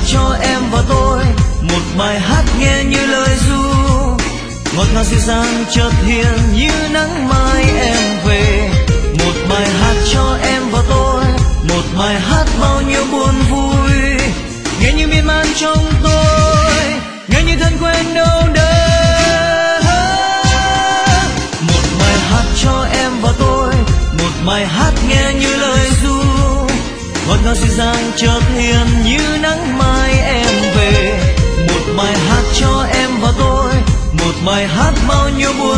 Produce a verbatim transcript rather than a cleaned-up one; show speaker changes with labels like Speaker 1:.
Speaker 1: cho em và tôi, một bài hát nghe như lời ru, ngọt ngào dịu dàng chợt hiện như nắng mai em về. Một bài hát cho em và tôi, một bài hát bao nhiêu buồn vui, nghe như miên man trong tôi, nghe như thân quen đâu đây. Một bài hát cho em và tôi, một bài hát nghe như lời ru, ngọt ngào dịu dàng chợt hiện như nắng mai em về. Một bài hát cho em và tôi, một bài hát bao nhiêu buồn